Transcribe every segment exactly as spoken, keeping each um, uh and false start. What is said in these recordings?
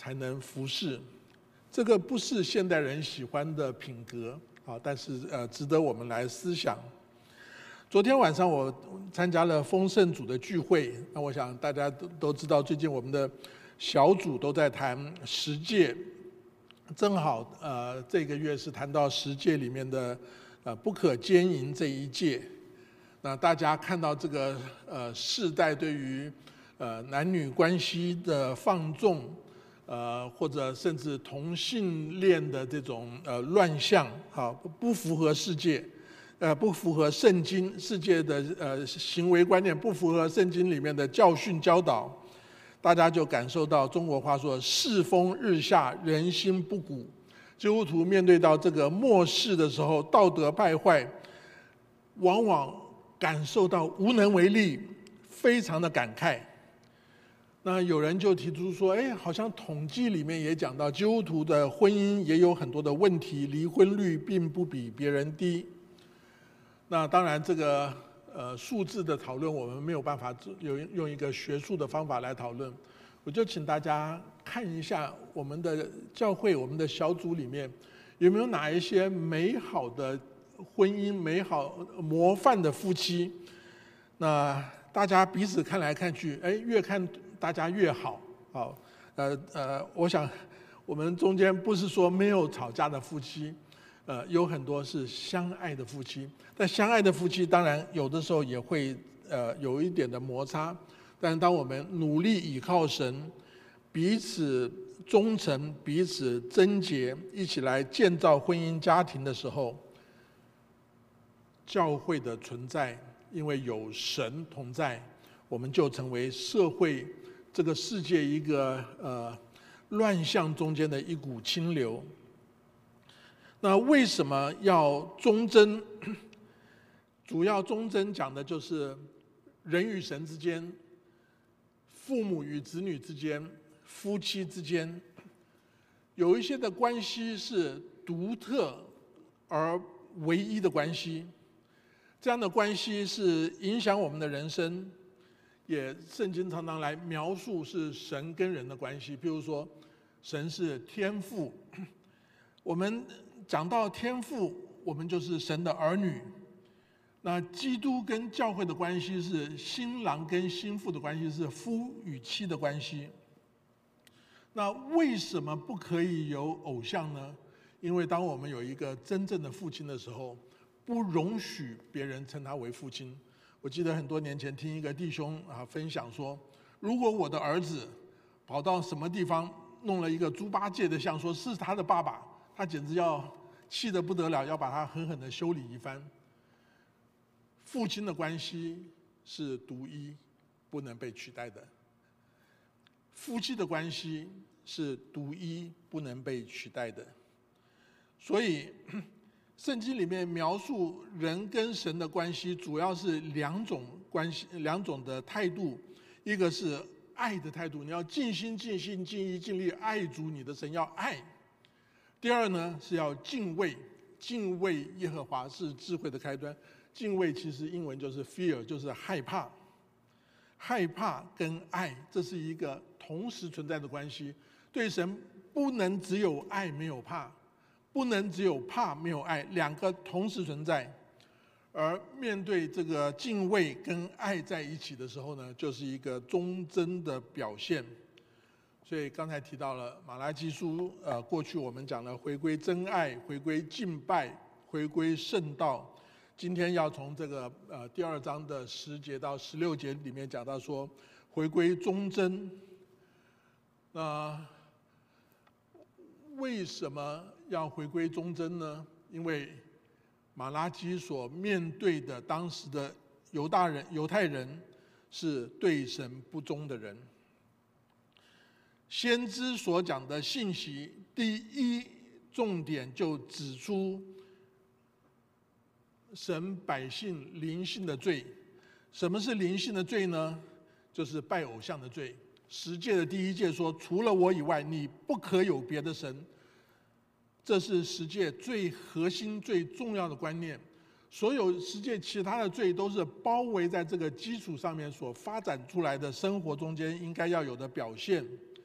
才能服侍。这个不是现代人喜欢的品格啊，但是呃，值得我们来思想。昨天晚上我参加了丰盛组的聚会，那我想大家都都知道，最近我们的小组都在谈十诫，正好呃这个月是谈到十诫里面的呃不可奸淫这一诫。那大家看到这个呃世代对于呃男女关系的放纵，呃或者甚至同性恋的这种呃乱象，好不符合世界。呃，不符合圣经世界的呃行为观念，不符合圣经里面的教训教导，大家就感受到中国话说世风日下，人心不古。基督徒面对到这个末世的时候，道德败坏，往往感受到无能为力，非常的感慨。那有人就提出说，哎，好像统计里面也讲到，基督徒的婚姻也有很多的问题，离婚率并不比别人低。那当然，这个呃数字的讨论，我们没有办法有用一个学术的方法来讨论。我就请大家看一下我们的教会、我们的小组里面有没有哪一些美好的婚姻、美好模范的夫妻。那大家彼此看来看去，哎，越看大家越好。好，呃呃，我想我们中间不是说没有吵架的夫妻。呃，有很多是相爱的夫妻，但相爱的夫妻当然有的时候也会呃有一点的摩擦，但是当我们努力倚靠神，彼此忠诚、彼此贞洁，一起来建造婚姻家庭的时候，教会的存在，因为有神同在，我们就成为社会这个世界一个呃乱象中间的一股清流。那为什么要忠贞？主要忠贞讲的就是人与神之间、父母与子女之间、夫妻之间，有一些的关系是独特而唯一的关系。这样的关系是影响我们的人生，也圣经常常来描述是神跟人的关系。譬如说，神是天父，我们讲到天父，我们就是神的儿女。那基督跟教会的关系是新郎跟新妇的关系，是夫与妻的关系。那为什么不可以有偶像呢？因为当我们有一个真正的父亲的时候，不容许别人称他为父亲。我记得很多年前听一个弟兄啊分享说，如果我的儿子跑到什么地方弄了一个猪八戒的像，说是他的爸爸，他简直要气得不得了，要把他狠狠地修理一番。父亲的关系是独一，不能被取代的；夫妻的关系是独一，不能被取代的。所以，圣经里面描述人跟神的关系，主要是两种关系，两种的态度。一个是爱的态度，你要尽心、尽心、尽意、尽力爱主你的神，要爱。第二呢，是要敬畏，敬畏耶和华是智慧的开端。敬畏其实英文就是 fear， 就是害怕。害怕跟爱，这是一个同时存在的关系。对神不能只有爱没有怕，不能只有怕没有爱，两个同时存在。而面对这个敬畏跟爱在一起的时候呢，就是一个忠贞的表现。所以刚才提到了马拉基书，呃，过去我们讲了回归真爱，回归敬拜，回归圣道。今天要从这个呃第二章的十节到十六节里面讲到说，回归忠贞。那为什么要回归忠贞呢？因为马拉基所面对的当时的犹大人、犹太人是对神不忠的人。先知所讲的信息，第一重点就指出神百姓灵性的罪。什么是灵性的罪呢？就是拜偶像的罪。十诫的第一诫说，除了我以外，你不可有别的神。这是十诫最核心、最重要的观念。所有十诫其他的罪都是包围在这个基础上面所发展出来的生活中间应该要有的表现。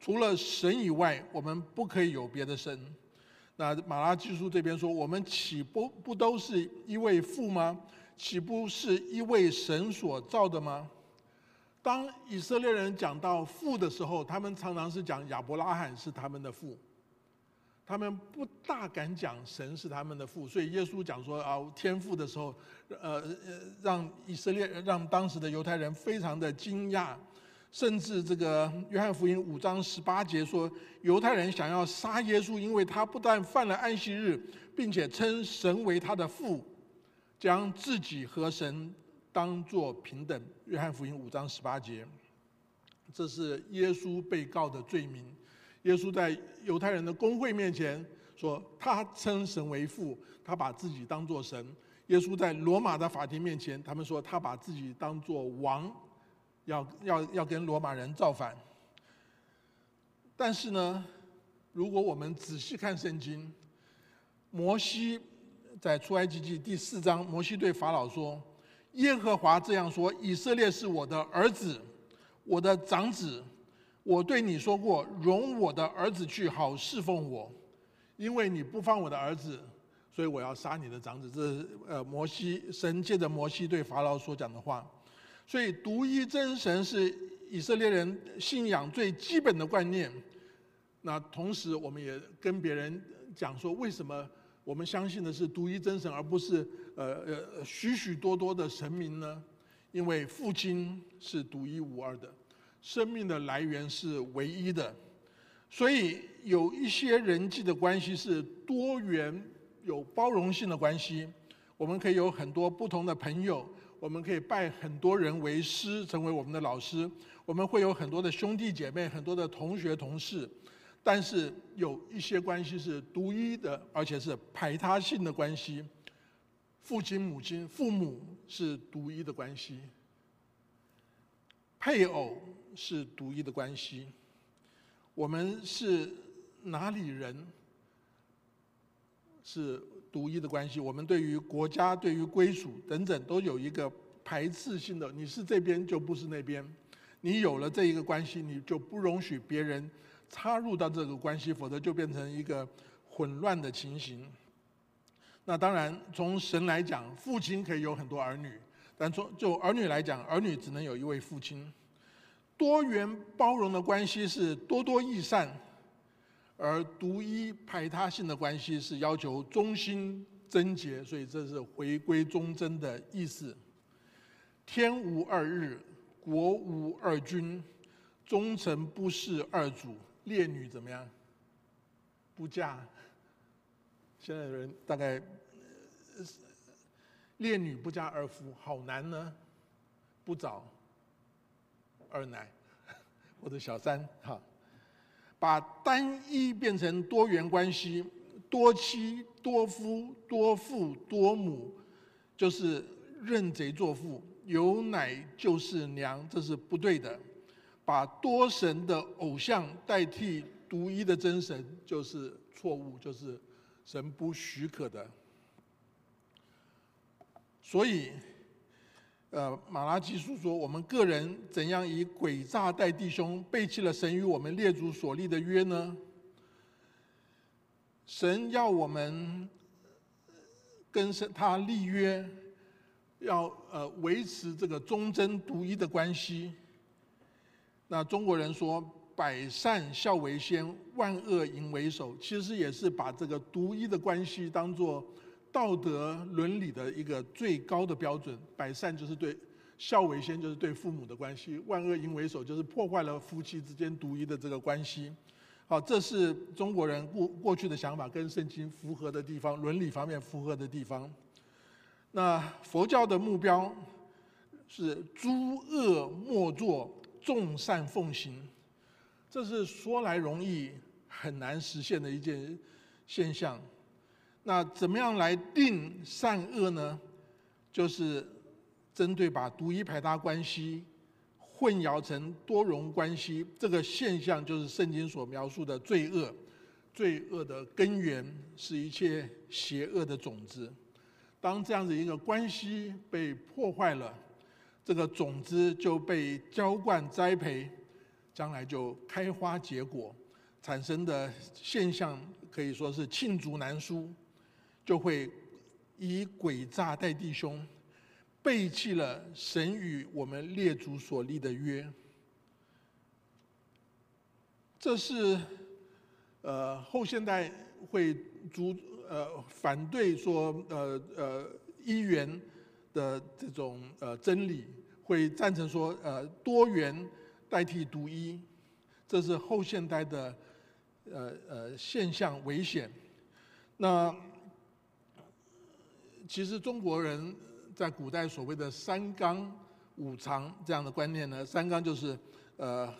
除了神以外，我们不可以有别的神。那马拉基书这边说，我们岂不不都是一位父吗？岂不是一位神所造的吗？当以色列人讲到父的时候，他们常常是讲亚伯拉罕是他们的父，他们不大敢讲神是他们的父。所以耶稣讲说啊，天父的时候，呃，让以色列让当时的犹太人非常的惊讶，甚至这个约翰福音五章十八节说，犹太人想要杀耶稣，因为他不但犯了安息日，并且称神为他的父，将自己和神当作平等。约翰福音五章十八节，这是耶稣被告的罪名。耶稣在犹太人的公会面前说，他称神为父，他把自己当作神。耶稣在罗马的法庭面前，他们说他把自己当作王，要要要跟罗马人造反。但是呢，如果我们仔细看圣经，摩西在出埃及记第四章，摩西对法老说，耶和华这样说，以色列是我的儿子，我的长子，我对你说过，容我的儿子去，好侍奉我，因为你不放我的儿子，所以我要杀你的长子。这是呃摩西神借着摩西对法老所讲的话。所以独一真神是以色列人信仰最基本的观念。那同时我们也跟别人讲说，为什么我们相信的是独一真神，而不是呃呃许许多多的神明呢？因为父亲是独一无二的，生命的来源是唯一的，所以有一些人际的关系是多元、有包容性的关系。我们可以有很多不同的朋友，我们可以拜很多人为师，成为我们的老师。我们会有很多的兄弟姐妹，很多的同学同事。但是有一些关系是独一的，而且是排他性的关系。父亲、母亲、父母是独一的关系，配偶是独一的关系。我们是哪里人是独一的关系。我们对于国家、对于归属等等都有一个排斥性的，你是这边就不是那边。你有了这一个关系，你就不容许别人插入到这个关系，否则就变成一个混乱的情形。那当然，从神来讲，父亲可以有很多儿女，但从就儿女来讲，儿女只能有一位父亲。多元包容的关系是多多益善，而独一排他性的关系是要求忠心贞洁，所以这是回归忠贞的意思。天无二日，国无二君，忠臣不事二主，烈女怎么样？不嫁。现在的人大概烈女不嫁二夫，好男呢不找二奶或者小三。哈，把单一变成多元关系，多妻多夫多父多母，就是认贼作父，有奶就是娘，这是不对的。把多神的偶像代替独一的真神，就是错误，就是神不许可的。所以呃，马拉基书说，我们个人怎样以诡诈待弟兄，背弃了神与我们列祖所立的约呢？神要我们跟神他立约，要呃维持这个忠贞独一的关系。那中国人说百善孝为先，万恶淫为首，其实也是把这个独一的关系当作道德伦理的一个最高的标准。百善就是对孝为先，就是对父母的关系；万恶淫为首，就是破坏了夫妻之间独一的这个关系。好，这是中国人过过去的想法，跟圣经符合的地方，伦理方面符合的地方。那佛教的目标是诸恶莫作，众善奉行，这是说来容易，很难实现的一件现象。那怎么样来定善恶呢？就是针对把独一排他关系混淆成多荣关系这个现象，就是圣经所描述的罪恶。罪恶的根源是一切邪恶的种子。当这样子一个关系被破坏了，这个种子就被浇灌栽培， 将来就开花结果，产生的现象可以说是罄竹难书，就会以诡诈待弟兄，背弃了神与我们列祖所立的约。这是呃后现代会主呃反对说呃呃一元的这种呃真理，会赞成说呃多元代替独一，这是后现代的呃呃现象危险。那其实中国人在古代所谓的三纲五常这样的观念呢，三纲就是呃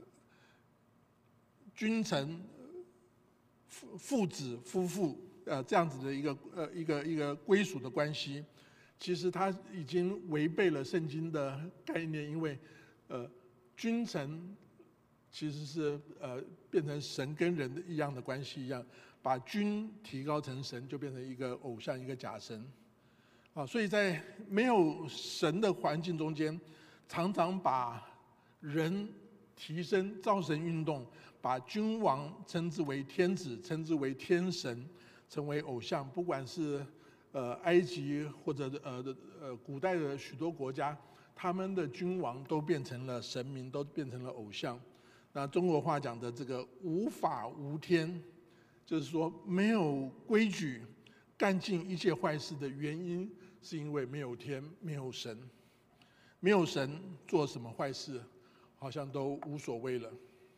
君臣、父父子、夫妇呃这样子的一个呃一个一个归属的关系。其实它已经违背了圣经的概念，因为呃君臣其实是呃变成神跟人的一样的关系一样，把君提高成神，就变成一个偶像，一个假神。啊，所以在没有神的环境中间，常常把人提升，造神运动，把君王称之为天子，称之为天神，成为偶像。不管是呃埃及或者呃呃古代的许多国家，他们的君王都变成了神明，都变成了偶像。那中国话讲的这个无法无天，就是说没有规矩，干尽一切坏事的原因，是因为没有天，没有神。没有神，做什么坏事，好像都无所谓了。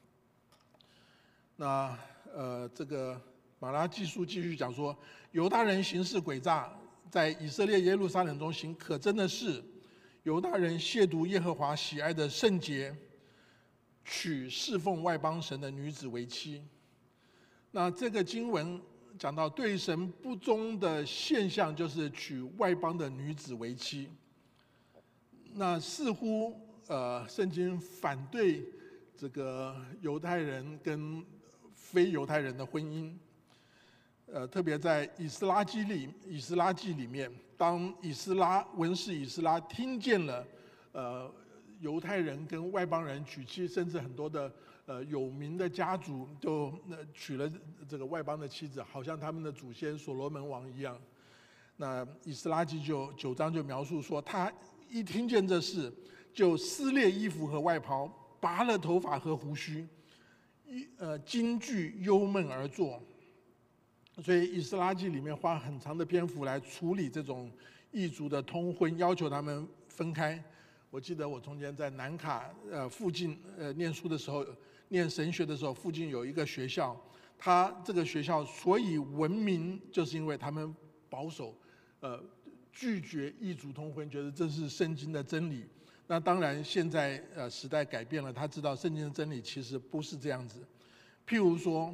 那呃，这个马拉基书继续讲说，犹大人行事诡诈，在以色列耶路撒冷中行可憎的事。犹大人亵渎耶和华喜爱的圣洁，娶侍奉外邦神的女子为妻。那这个经文讲到对神不忠的现象，就是娶外邦的女子为妻。那似乎呃，圣经反对这个犹太人跟非犹太人的婚姻。呃，特别在以斯拉记里，以斯拉记里面，当以斯拉文士以斯拉听见了呃犹太人跟外邦人娶妻，甚至很多的呃有名的家族都呃娶了这个外邦的妻子，好像他们的祖先所罗门王一样。那以斯拉记就九章就描述说，他一听见这事，就撕裂衣服和外袍，拔了头发和胡须，一呃惊惧忧闷而坐。所以以斯拉记里面花很长的篇幅来处理这种异族的通婚，要求他们分开。我记得我从前在南卡呃附近呃念书的时候，念神学的时候，附近有一个学校，他这个学校所以闻名，就是因为他们保守，呃拒绝异族通婚，觉得这是圣经的真理。那当然现在呃时代改变了，他知道圣经的真理其实不是这样子。譬如说，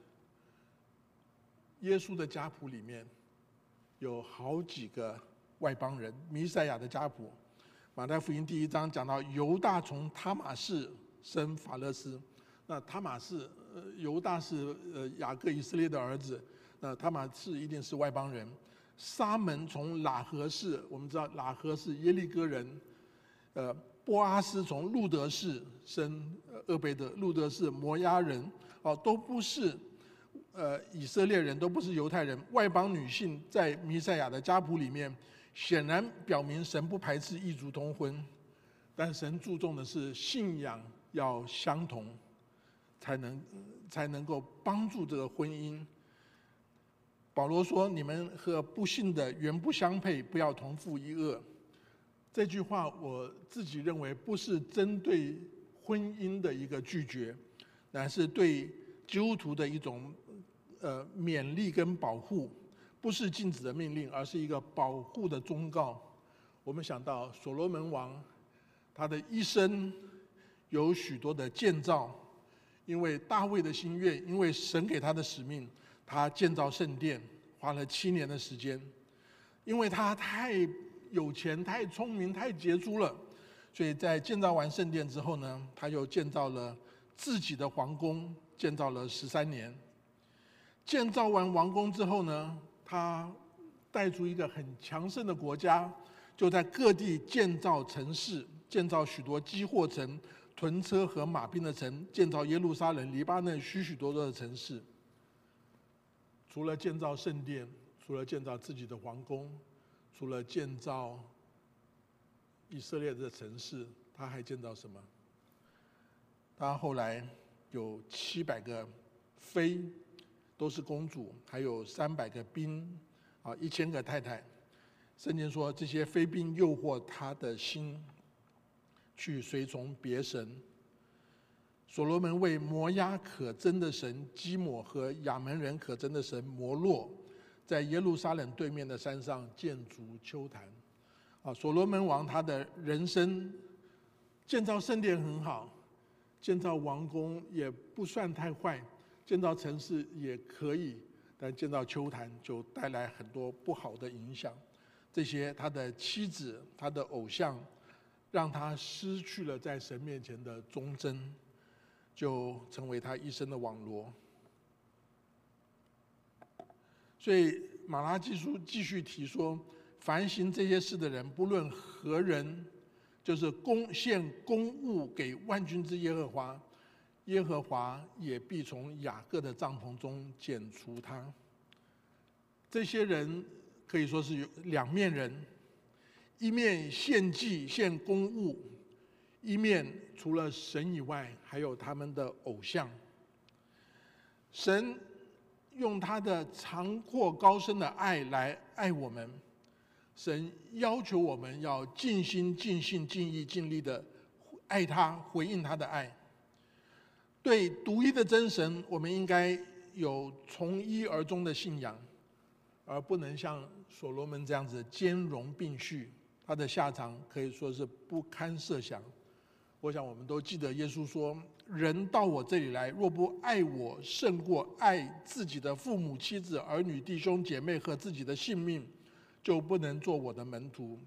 耶稣的家谱里面有好几个外邦人，弥赛亚的家谱。马太福音第一章讲到犹大从他玛士生法勒斯，那他玛士，呃，犹大是呃雅各以色列的儿子，那他玛士一定是外邦人。沙门从喇合氏，我们知道喇合是耶利哥人，呃，波阿斯从路德氏生厄贝德，路德是摩押人，哦，都不是呃以色列人，都不是犹太人。外邦女性在弥赛亚的家谱里面，显然表明神不排斥异族通婚，但神注重的是信仰要相同，才能才能够帮助这个婚姻。保罗说：“你们和不信的原不相配，不要同负一轭。”这句话我自己认为不是针对婚姻的一个拒绝，乃是对基督徒的一种呃勉励跟保护，不是禁止的命令，而是一个保护的忠告。我们想到所罗门王，他的一生有许多的建造，因为大卫的心愿，因为神给他的使命。他建造圣殿花了七年的时间，因为他太有钱、太聪明、太杰出了，所以在建造完圣殿之后呢，他又建造了自己的皇宫，建造了十三年。建造完王宫之后呢，他带出一个很强盛的国家，就在各地建造城市，建造许多积货城， 屯车和马兵的城，建造耶路撒冷、黎巴嫩许许多多的城市。除了建造圣殿，除了建造自己的皇宫，除了建造以色列的城市，他还建造什么？他后来有七百个妃，都是公主，还有三百个兵，啊，一千个太太。圣经说，这些妃嫔诱惑他的心，去随从别神。所罗门为摩押可憎的神基抹和亚门人可憎的神摩洛，在耶路撒冷对面的山上建筑丘坛。啊，所罗门王他的人生建造圣殿很好，建造王宫也不算太坏，建造城市也可以，但建造丘坛就带来很多不好的影响。这些他的妻子、他的偶像，让他失去了在神面前的忠贞，就成为他一生的网罗。所以马拉基书继续提说，凡行这些事的人，不论何人，就是供献公物给万军之耶和华，耶和华也必从雅各的帐篷中剪除他。这些人可以说是有两面人，一面献祭献公物，一面除了神以外还有他们的偶像。神用他的长阔高深的爱来爱我们，神要求我们要尽心尽性尽意尽力的爱他，回应他的爱。对独一的真神，我们应该有从一而终的信仰，而不能像所罗门这样子兼容并蓄，他的下场可以说是不堪设想。我想我们都记得耶稣说，人到我这里来，若不爱我胜过爱自己的父母妻子儿女弟兄姐妹和自己的性命，就不能做我的门徒。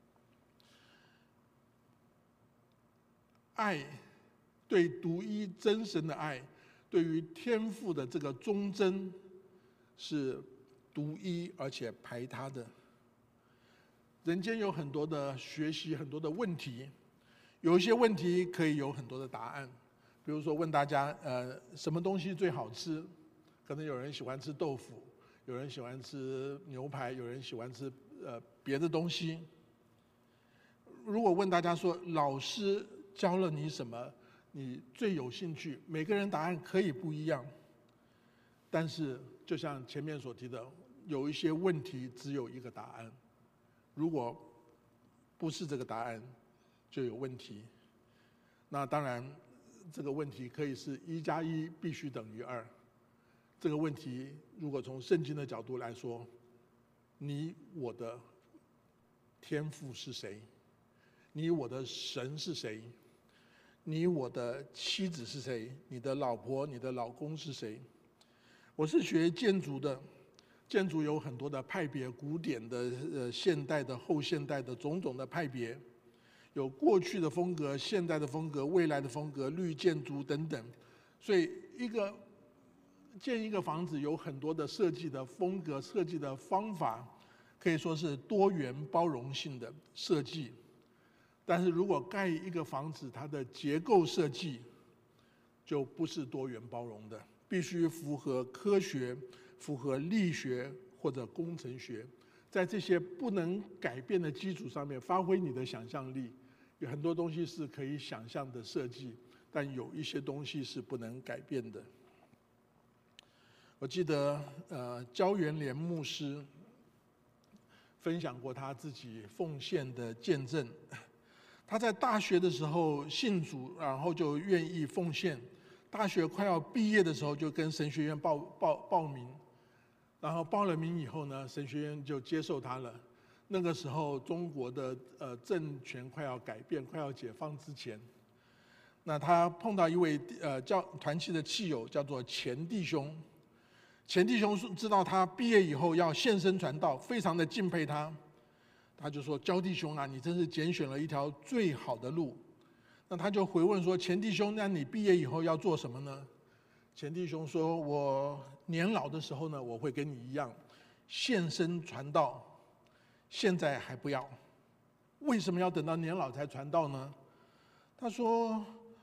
爱，对独一真神的爱，对于天父的这个忠贞，是独一而且排他的。人间有很多的学习，很多的问题，有一些问题可以有很多的答案。比如说问大家，呃，什么东西最好吃？可能有人喜欢吃豆腐，有人喜欢吃牛排，有人喜欢吃呃别的东西。如果问大家说，老师教了你什么，你最有兴趣？每个人答案可以不一样，但是就像前面所提的，有一些问题只有一个答案。如果不是这个答案，就有问题。那当然，这个问题可以是一加一必须等于二。这个问题如果从圣经的角度来说，你我的天父是谁？你我的神是谁？你我的妻子是谁？你的老婆、你的老公是谁？我是学建筑的，建筑有很多的派别，古典的、呃现代的、后现代的种种的派别，有过去的风格、现代的风格、未来的风格、绿建筑等等。所以一个建一个房子有很多的设计的风格、设计的方法，可以说是多元包容性的设计。但是如果盖一个房子，它的结构设计就不是多元包容的，必须符合科学、符合力学或者工程学，在这些不能改变的基础上面发挥你的想象力。有很多东西是可以想象的设计，但有一些东西是不能改变的。我记得呃，焦元连牧师分享过他自己奉献的见证。他在大学的时候信主，然后就愿意奉献。大学快要毕业的时候，就跟神学院报报报名，然后报了名以后呢，神学院就接受他了。那个时候，中国的呃政权快要改变、快要解放之前，那他碰到一位呃教团契的契友，叫做钱弟兄。钱弟兄知道他毕业以后要献身传道，非常的敬佩他。他就说：“焦弟兄啊，你真是拣选了一条最好的路。”那他就回问说：“钱弟兄，那你毕业以后要做什么呢？”钱弟兄说：“我年老的时候呢，我会跟你一样献身传道，现在还不要。为什么要等到年老才传道呢？”他说：“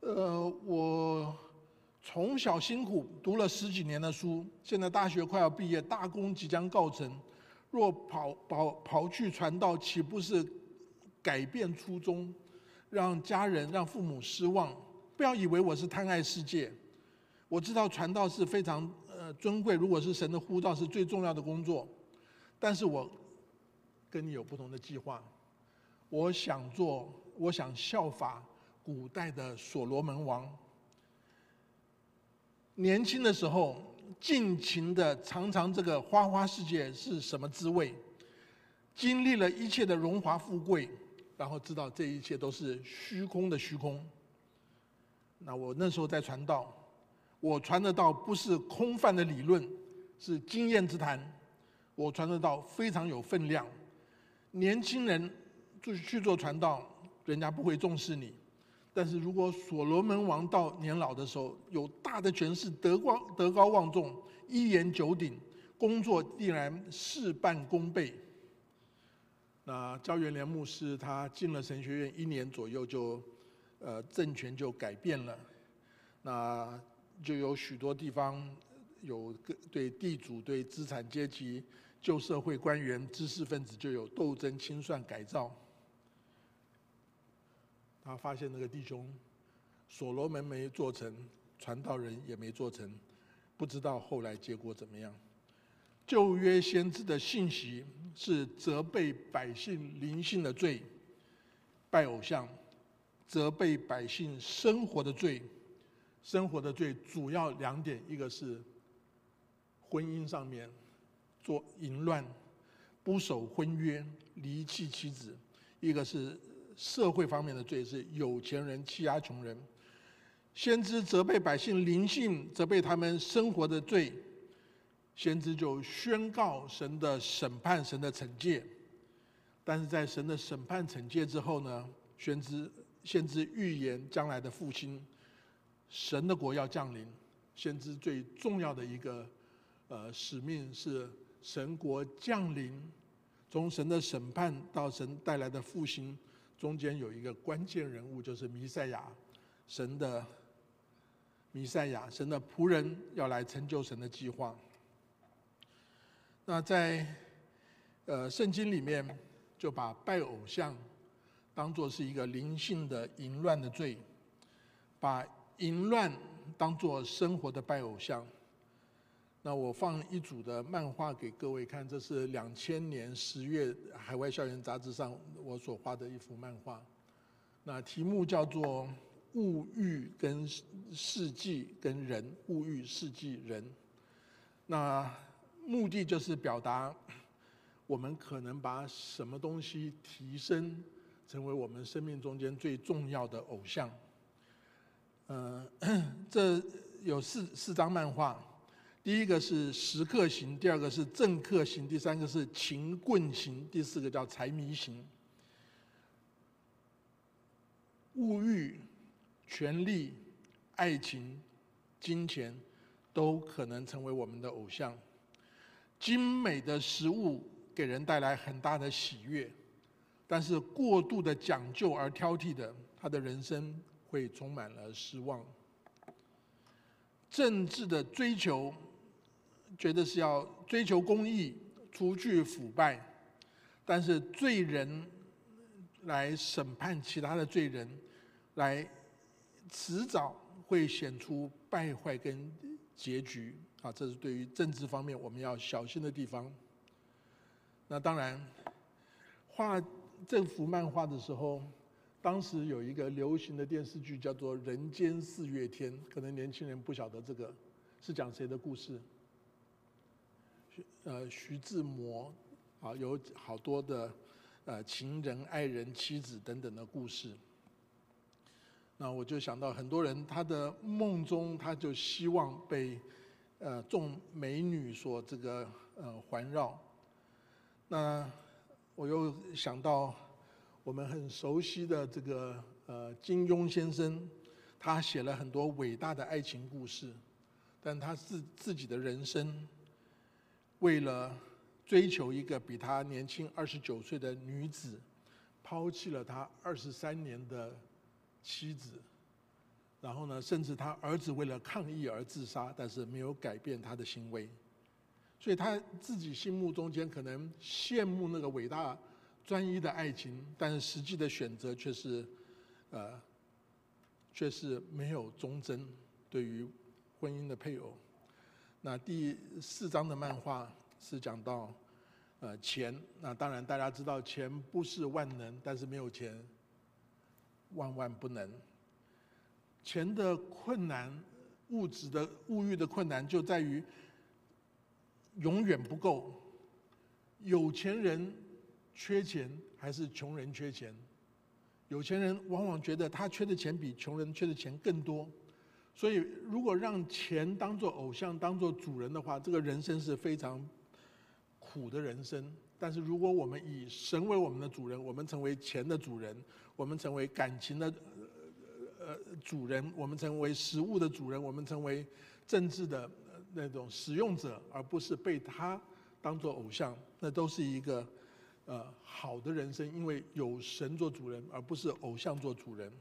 呃，我从小辛苦读了十几年的书，现在大学快要毕业，大功即将告成。若跑跑跑去传道，岂不是改变初衷，让家人、让父母失望？不要以为我是贪爱世界，我知道传道是非常呃尊贵，如果是神的呼召，是最重要的工作。但是我跟你有不同的计划，我想做，我想效法古代的所罗门王。年轻的时候，尽情的尝尝这个花花世界是什么滋味，经历了一切的荣华富贵，然后知道这一切都是虚空的虚空。那我那时候在传道，我传的道不是空泛的理论，是经验之谈。我传的道非常有分量。年轻人就去做传道，人家不会重视你。但是如果所罗门王到年老的时候，有大的权势，德高德高望重，一言九鼎，工作必然事半功倍。那焦元廉牧师他进了神学院一年左右就，呃，政权就改变了，那就有许多地方有对地主、对资产阶级、旧社会官员、知识分子就有斗争、清算、改造。他发现那个弟兄所罗门没做成，传道人也没做成，不知道后来结果怎么样。旧约先知的信息是责备百姓灵性的罪，拜偶像；责备百姓生活的罪。生活的罪主要两点，一个是婚姻上面做淫乱、不守婚约、离弃妻子；一个是社会方面的罪，是有钱人欺压穷人。先知责备百姓灵性，责备他们生活的罪，先知就宣告神的审判、神的惩戒。但是在神的审判惩戒之后呢，先知先知预言将来的复兴，神的国要降临。先知最重要的一个呃使命是神国降临，从神的审判到神带来的复兴，中间有一个关键人物，就是弥赛亚，神的弥赛亚，神的仆人要来成就神的计划。那在呃圣经里面，就把拜偶像当作是一个灵性的淫乱的罪，把淫乱当作生活的拜偶像。那我放一组的漫画给各位看，这是两千年十月海外校园杂志上我所画的一幅漫画。那题目叫做“物欲跟世纪跟人”，物欲、世纪、人。那目的就是表达，我们可能把什么东西提升，成为我们生命中间最重要的偶像。呃，这有四四张漫画。第一个是食客型，第二个是政客型，第三个是情棍型，第四个叫财迷型。物欲、权力、爱情、金钱都可能成为我们的偶像。精美的食物给人带来很大的喜悦，但是过度的讲究而挑剔的，他的人生会充满了失望。政治的追求，觉得是要追求公义，除去腐败，但是罪人来审判其他的罪人，来迟早会显出败坏跟结局啊，这是对于政治方面我们要小心的地方。那当然，画这幅漫画的时候，当时有一个流行的电视剧叫做《人间四月天》，可能年轻人不晓得这个是讲谁的故事。呃，徐志摩啊，有好多的呃情人、爱人、妻子等等的故事。那我就想到很多人，他的梦中他就希望被呃众美女所这个呃环绕。那我又想到我们很熟悉的这个呃金庸先生，他写了很多伟大的爱情故事，但他自自己的人生，为了追求一个比他年轻二十九岁的女子，抛弃了他二十三年的妻子， 然后呢，甚至他儿子为了抗议而自杀，但是没有改变他的行为。所以他自己心目中间可能羡慕那个伟大专一的爱情，但是实际的选择却是，呃，却是没有忠贞对于婚姻的配偶。那第四章的漫画是讲到，呃，钱。那当然大家知道钱不是万能，但是没有钱，万万不能。钱的困难，物质的物欲的困难就在于永远不够。有钱人缺钱还是穷人缺钱？有钱人往往觉得他缺的钱比穷人缺的钱更多。所以如果让钱当作偶像，当作主人的话，这个人生是非常苦的人生。但是如果我们以神为我们的主人，我们成为钱的主人，我们成为感情的呃主人，我们成为食物的主人，我们成为政治的那种使用者，而不是被他当作偶像，那都是一个呃好的人生，因为有神做主人，而不是偶像做主人。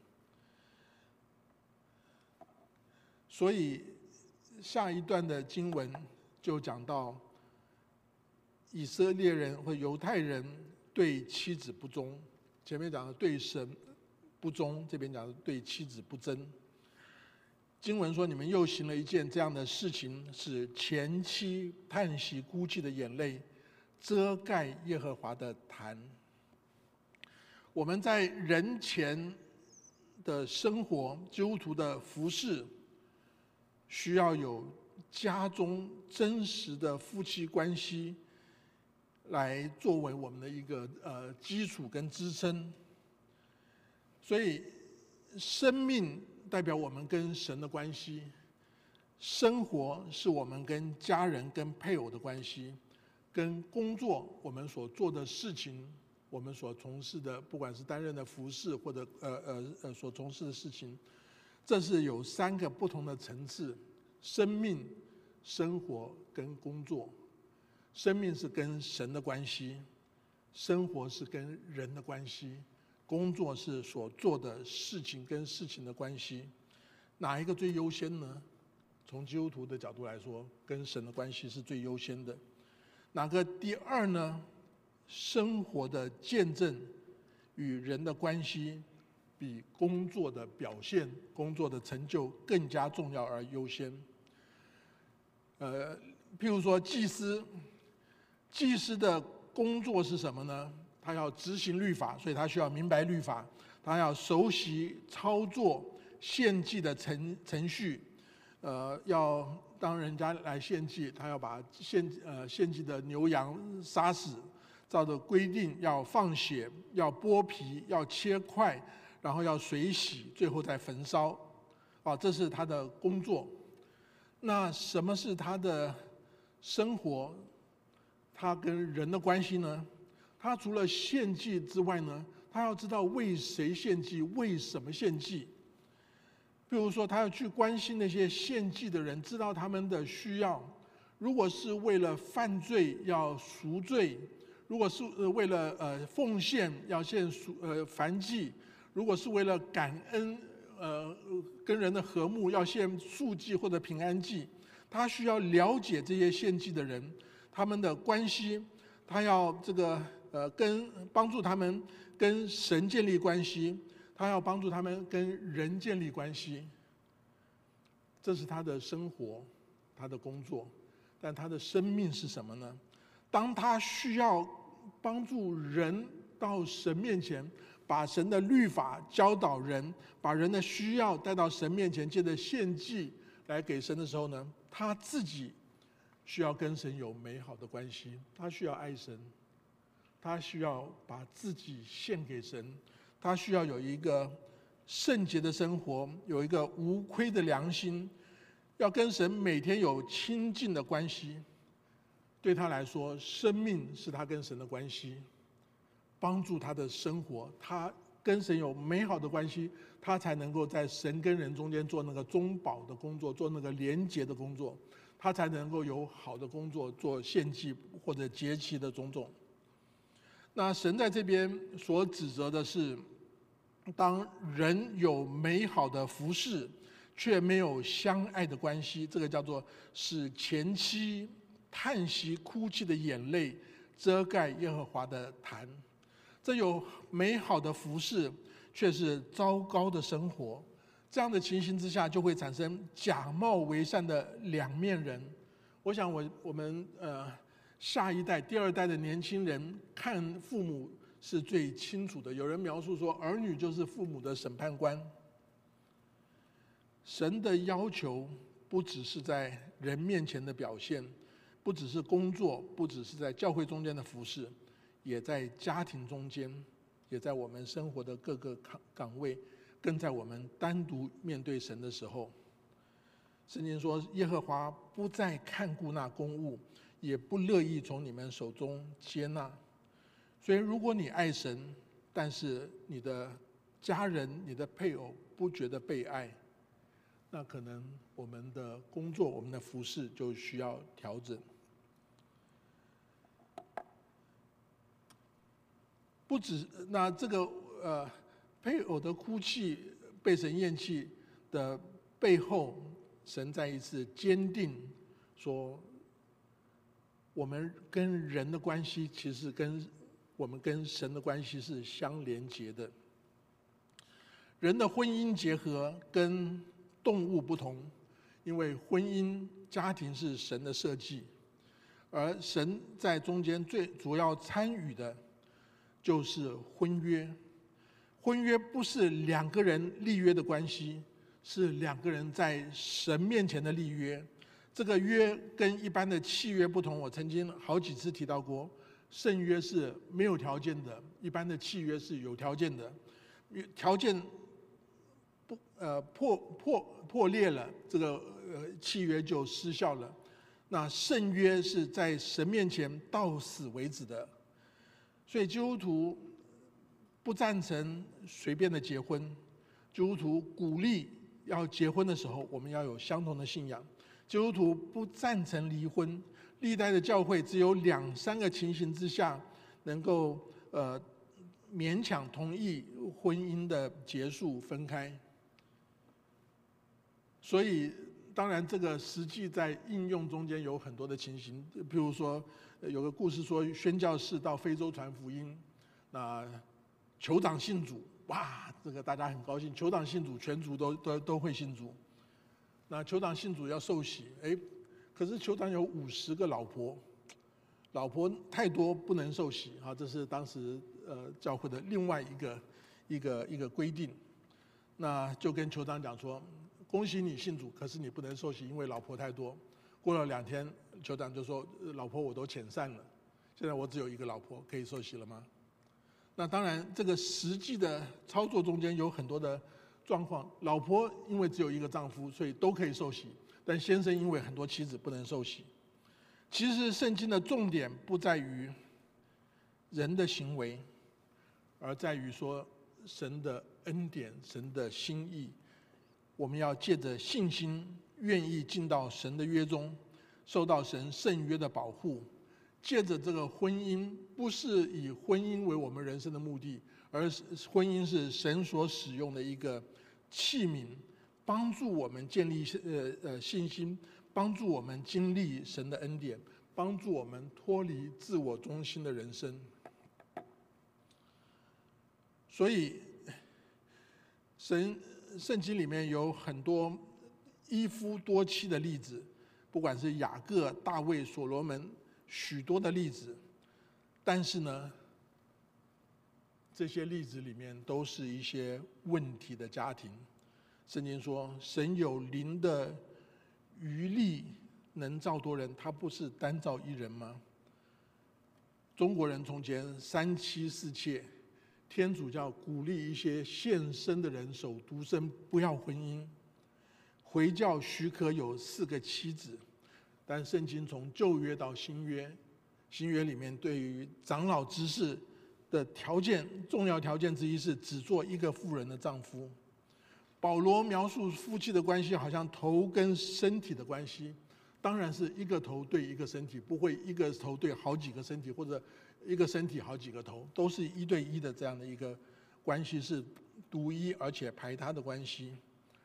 所以下一段的经文就讲到以色列人或犹太人对妻子不忠，前面讲的对神不忠，这边讲的对妻子不贞。经文说，你们又行了一件这样的事情，使前妻叹息哭泣的眼泪遮盖耶和华的坛。我们在人前的生活，基督徒的服事，需要有家中真实的夫妻关系来作为我们的一个呃基础跟支撑。所以生命代表我们跟神的关系，生活是我们跟家人跟配偶的关系，跟工作我们所做的事情，我们所从事的不管是担任的服事或者呃呃呃所从事的事情，这是有三个不同的层次：生命、生活跟工作。生命是跟神的关系，生活是跟人的关系，工作是所做的事情跟事情的关系。哪一个最优先呢？从基督徒的角度来说，跟神的关系是最优先的。哪个第二呢？生活的见证与人的关系比工作的表现、工作的成就更加重要而优先。呃，譬如说祭司，祭司的工作是什么呢？他要执行律法，所以他需要明白律法，他要熟悉操作献祭的程程序。呃，要当人家来献祭，他要把献呃献祭的牛羊杀死，照着规定要放血，要剥皮，要切块，然后要水洗，最后再焚烧。啊，这是他的工作。那什么是他的生活？他跟人的关系呢？他除了献祭之外呢，他要知道为谁献祭，为什么献祭。比如说，他要去关心那些献祭的人，知道他们的需要。如果是为了犯罪要赎罪，如果是为了呃奉献要献赎呃燔祭，如果是为了感恩呃跟人的和睦要献素祭或者平安祭，他需要了解这些献祭的人他们的关系，他要这个呃跟帮助他们跟神建立关系。他要帮助他们跟人建立关系，这是他的生活，他的工作。但他的生命是什么呢？当他需要帮助人到神面前，把神的律法教导人，把人的需要带到神面前，借着献祭来给神的时候呢，他自己需要跟神有美好的关系，他需要爱神，他需要把自己献给神，他需要有一个圣洁的生活，有一个无亏的良心，要跟神每天有亲近的关系。对他来说，生命是他跟神的关系，帮助他的生活，他跟神有美好的关系，他才能够在神跟人中间做那个中保的工作，做那个连结的工作，他才能够有好的工作，做献祭或者节期的种种。那神在这边所指责的是，当人有美好的服事， 却没有相爱的关系，这个叫做使前妻叹息哭泣的眼泪遮盖耶和华的坛。这有美好的服饰，却是糟糕的生活。这样的情形之下，就会产生假冒为善的两面人。我想我我们呃下一代、第二代的年轻人看父母是最清楚的。有人描述说，儿女就是父母的审判官。神的要求不只是在人面前的表现，不只是工作，不只是在教会中间的服事，也在家庭中间，也在我们生活的各个岗位，更在我们单独面对神的时候。圣经说，耶和华不再看顾那公物，也不乐意从你们手中接纳。所以如果你爱神，但是你的家人、你的配偶不觉得被爱，那可能我们的工作、我们的服事就需要调整。不止那这个呃配偶的哭泣被神厌弃的背后，神再一次坚定说，我们跟人的关系其实跟我们跟神的关系是相连结的。人的婚姻结合跟动物不同，因为婚姻家庭是神的设计，而神在中间最主要参与的就是婚约。婚约不是两个人立约的关系，是两个人在神面前的立约。这个约跟一般的契约不同，我曾经好几次提到过，圣约是没有条件的，一般的契约是有条件的。条件不呃破破破裂了，这个呃契约就失效了。那圣约是在神面前到死为止的。所以基督徒不赞成随便的结婚，基督徒鼓励要结婚的时候，我们要有相同的信仰。基督徒不赞成离婚，历代的教会只有两三个情形之下能够呃勉强同意婚姻的结束分开。所以当然这个实际在应用中间有很多的情形，比如说有个故事说，宣教士到非洲传福音，那酋长信主，哇，这个大家很高兴，酋长信主，全族都都都会信主。那酋长信主要受洗，哎，可是酋长有五十个老婆，老婆太多不能受洗啊，这是当时呃教会的另外一个一个一个规定。那就跟酋长讲说，恭喜你信主，可是你不能受洗，因为老婆太多。过了两天，酋长就说，老婆我都遣散了，现在我只有一个老婆，可以受洗了吗？那当然，这个实际的操作中间有很多的状况。老婆因为只有一个丈夫，所以都可以受洗，但先生因为很多妻子不能受洗。其实圣经的重点不在于人的行为，而在于说神的恩典、神的心意。我们要借着信心，愿意进到神的约中，受到神圣约的保护。借着这个婚姻，不是以婚姻为我们人生的目的，而是婚姻是神所使用的一个器皿，帮助我们建立呃呃信心，帮助我们经历神的恩典，帮助我们脱离自我中心的人生。所以，神圣经里面有很多一夫多妻的例子，不管是雅各、大卫、所罗门，许多的例子。但是呢，这些例子里面都是一些问题的家庭。圣经说，神有灵的余力能造多人，他不是单造一人吗？中国人从前三妻四妾，天主教鼓励一些现生的人守独身，不要婚姻。回教许可有四个妻子，但圣经从旧约到新约，新约里面对于长老执事的条件，重要条件之一是只做一个妇人的丈夫。保罗描述夫妻的关系好像头跟身体的关系，当然是一个头对一个身体，不会一个头对好几个身体，或者一个身体好几个头，都是一对一的这样的一个关系，是独一而且排他的关系。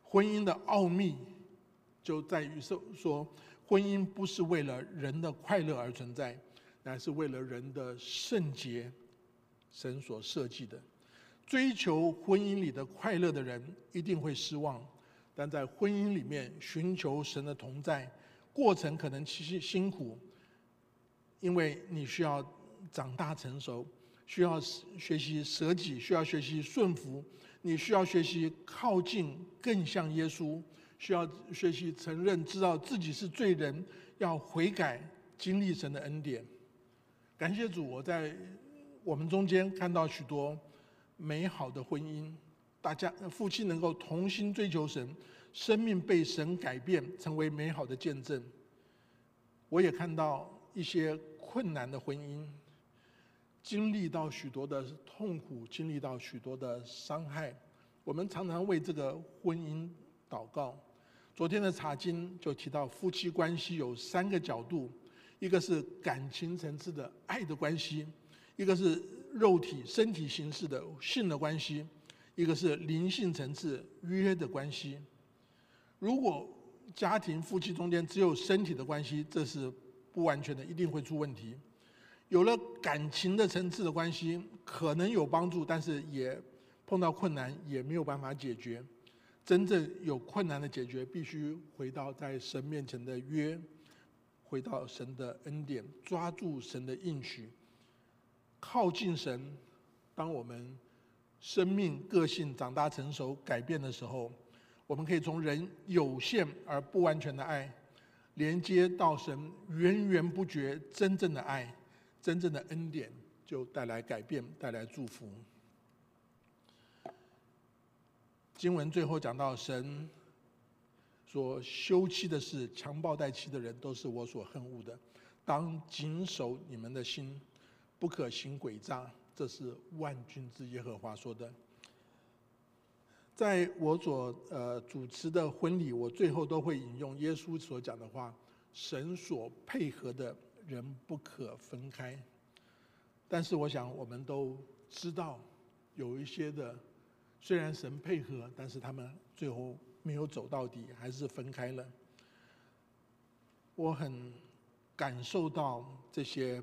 婚姻的奥秘就在于说，婚姻不是为了人的快乐而存在，乃是为了人的圣洁，神所设计的。追求婚姻里的快乐的人一定会失望，但在婚姻里面寻求神的同在，过程可能其实辛苦，因为你需要长大成熟，需要学习舍己，需要学习顺服，你需要学习靠近更像耶稣，需要学习承认知道自己是罪人，要悔改，经历神的恩典。感谢主，我在我们中间看到许多美好的婚姻，大家夫妻能够同心追求神，生命被神改变，成为美好的见证。我也看到一些困难的婚姻，经历到许多的痛苦，经历到许多的伤害。我们常常为这个婚姻祷告。昨天的查经就提到，夫妻关系有三个角度，一个是感情层次的爱的关系，一个是肉体身体形式的性的关系，一个是灵性层次约的关系。如果家庭夫妻中间只有身体的关系，这是不完全的，一定会出问题。有了感情的层次的关系，可能有帮助，但是也碰到困难，也没有办法解决。真正有困难的解决，必须回到在神面前的约，回到神的恩典，抓住神的应许，靠近神。当我们生命个性长大成熟改变的时候，我们可以从人有限而不完全的爱，连接到神源源不绝真正的爱，真正的恩典，就带来改变，带来祝福。经文最后讲到，神说休妻的事，强暴待妻的人，都是我所恨恶的。当谨守你们的心，不可行诡诈，这是万军之耶和华说的。在我所呃主持的婚礼，我最后都会引用耶稣所讲的话：神所配合的人不可分开。但是我想我们都知道，有一些的虽然神配合，但是他们最后没有走到底，还是分开了。我很感受到这些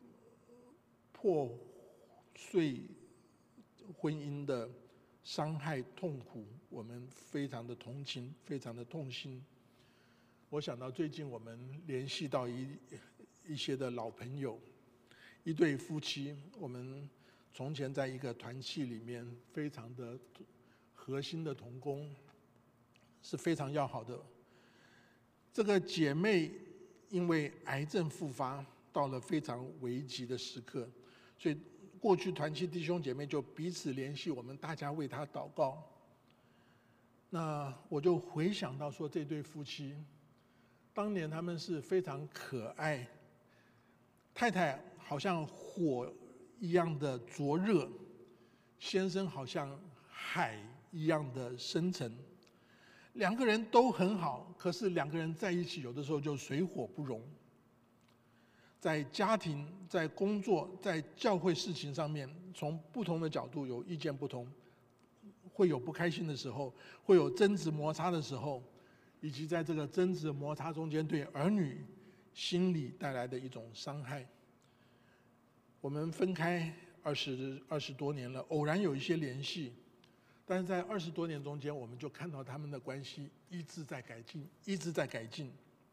破碎婚姻的伤害痛苦，我们非常的同情，非常的痛心。我想到最近我们联系到一一些的老朋友，一对夫妻，我们从前在一个团契里面非常的核心的同工，是非常要好的。这个姐妹因为癌症复发，到了非常危急的时刻，所以过去团契弟兄姐妹就彼此联系，我们大家为她祷告。那我就回想到说，这对夫妻当年他们是非常可爱，太太好像火一样的灼热，先生好像海一样的深沉，两个人都很好，可是两个人在一起有的时候就水火不容。在家庭、在工作、在教会事情上面，从不同的角度有意见不同，会有不开心的时候，会有争执摩擦的时候，以及在这个争执摩擦中间对儿女心理带来的一种伤害。我们分开二十二十多年了，偶然有一些联系，但是在二十多年中间，我们就看到他们的关系一直在改进，一直在改进。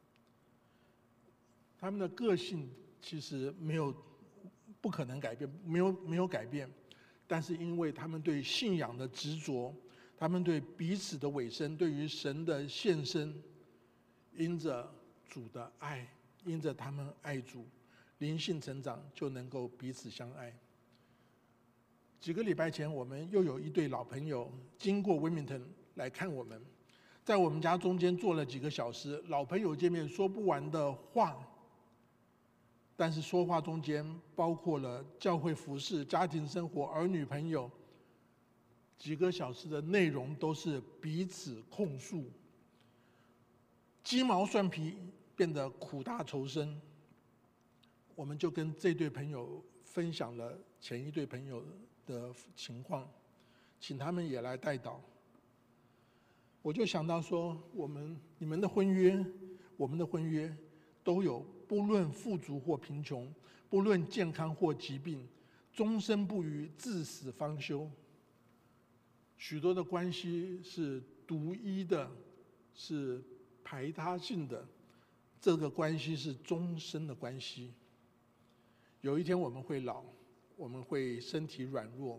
他们的个性其实没有不可能改变，没有没有改变，但是因为他们对信仰的执着，他们对彼此的委身，对于神的献身，因着主的爱，因着他们爱主，灵性成长，就能够彼此相爱。几个礼拜前，我们又有一对老朋友经过威明顿来看我们，在我们家中间坐了几个小时，老朋友见面说不完的话，但是说话中间包括了教会服事、家庭生活、儿女朋友，几个小时的内容都是彼此控诉，鸡毛蒜皮变得苦大仇深。我们就跟这对朋友分享了前一对朋友的情况，请他们也来代祷。 我就想到说，我们你们的婚约，我们的婚约都有不论富足或贫穷，不论健康或疾病，终身不渝，至死方休。许多的关系是独一的，是排他性的，这个关系是终身的关系。有一天我们会老，我们会身体软弱，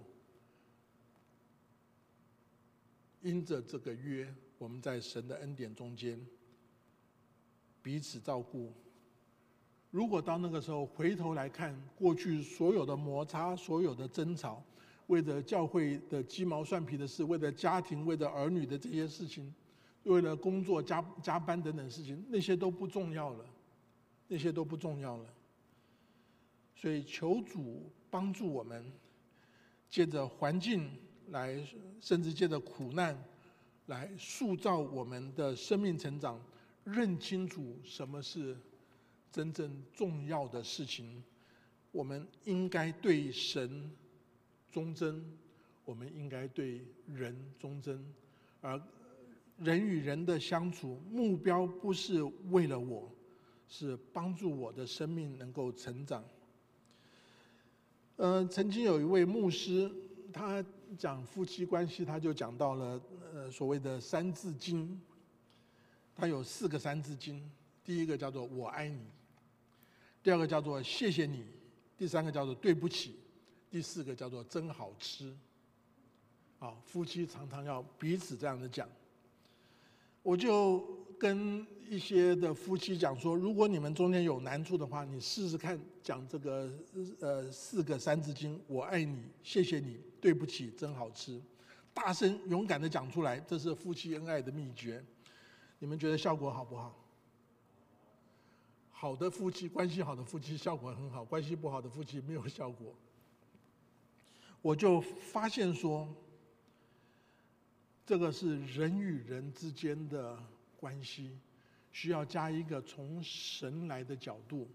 因着这个约，我们在神的恩典中间彼此照顾。如果到那个时候回头来看过去所有的摩擦，所有的争吵，为了教会的鸡毛蒜皮的事，为了家庭，为了儿女的这些事情，为了工作加加班等等事情，那些都不重要了，那些都不重要了。所以求主帮助我们，借着环境来，甚至借着苦难来塑造我们的生命成长，认清楚什么是真正重要的事情。我们应该对神忠贞，我们应该对人忠贞，而人与人的相处目标不是为了我，是帮助我的生命能够成长。呃，曾经有一位牧师，他讲夫妻关系，他就讲到了呃所谓的三字经。他有四个三字经，第一个叫做我爱你，第二个叫做谢谢你，第三个叫做对不起，第四个叫做真好吃。啊，夫妻常常要彼此这样的讲。我就跟一些的夫妻讲说，如果你们中间有难处的话，你试试看讲这个呃四个三字经：我爱你，谢谢你，对不起，真好吃。大声勇敢的讲出来，这是夫妻恩爱的秘诀。你们觉得效果好不好？好的夫妻，关系好的夫妻效果很好，关系不好的夫妻没有效果。我就发现说，这个是人与人之间的关系，需要加一个从神来的角度，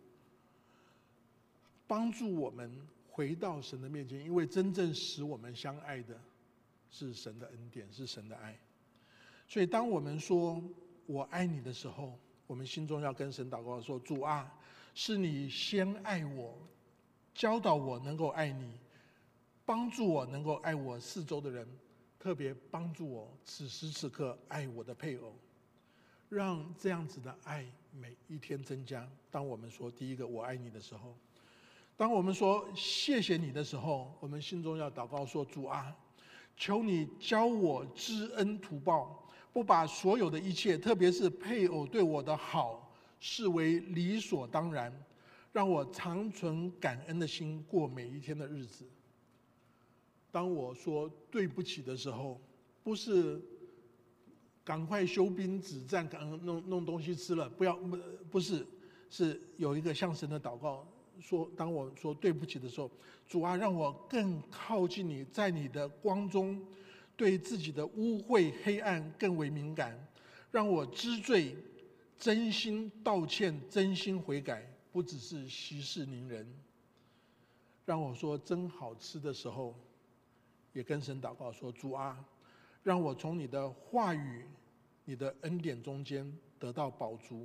帮助我们回到神的面前，因为真正使我们相爱的是神的恩典，是神的爱。所以当我们说我爱你的时候，我们心中要跟神祷告说，主啊，是你先爱我，教导我能够爱你，帮助我能够爱我四周的人，特别帮助我此时此刻爱我的配偶，让这样子的爱每一天增加。当我们说第一个我爱你的时候，当我们说谢谢你的时候，我们心中要祷告说，主啊，求你教我知恩图报，不把所有的一切，特别是配偶对我的好视为理所当然，让我常存感恩的心过每一天的日子。当我说对不起的时候，不是赶快休兵止战，赶弄弄东西吃了，不要不不是，是有一个向神的祷告，说当我说对不起的时候，主啊，让我更靠近你，在你的光中，对自己的污秽黑暗更为敏感，让我知罪，真心道歉，真心悔改，不只是息事宁人。让我说真好吃的时候，也跟神祷告说，主啊，让我从你的话语、你的恩典中间得到饱足，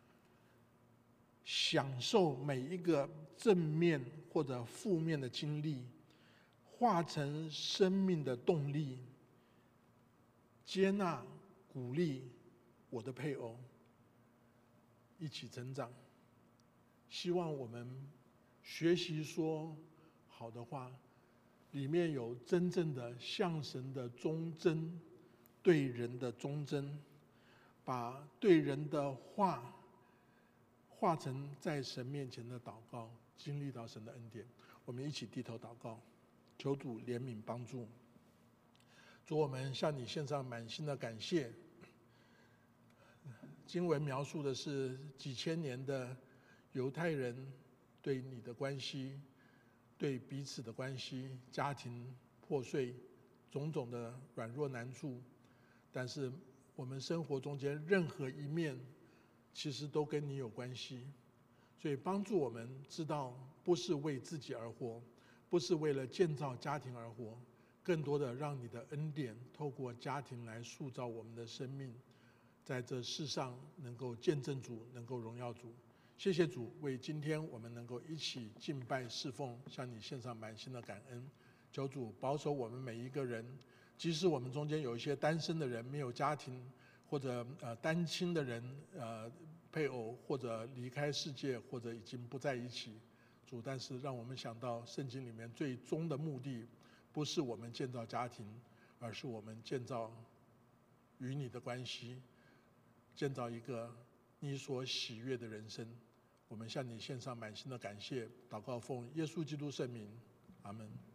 享受每一个正面或者负面的经历，化成生命的动力，接纳、鼓励我的配偶，一起成长。希望我们学习说好的话，里面有真正的向神的忠贞，对人的忠贞，把对人的话化成在神面前的祷告，经历到神的恩典。我们一起低头祷告，求主怜悯帮助。主，我们向你献上满心的感谢。经文描述的是几千年的犹太人对你的关系，对彼此的关系，家庭破碎，种种的软弱难处，但是我们生活中间任何一面其实都跟你有关系。所以帮助我们知道，不是为自己而活，不是为了建造家庭而活， 更多的让你的恩典透过家庭来塑造我们的生命，在这世上能够见证主，能够荣耀主。谢谢主，为今天我们能够一起敬拜侍奉，向你献上满心的感恩。求主保守我们每一个人，即使我们中间有一些单身的人，没有家庭，或者呃单亲的人，呃配偶或者离开世界，或者已经不在一起。主，但是让我们想到圣经里面最终的目的，不是我们建造家庭，而是我们建造与你的关系，建造一个你所喜悦的人生。我们向你献上满心的感谢，祷告奉耶稣基督圣名，阿们。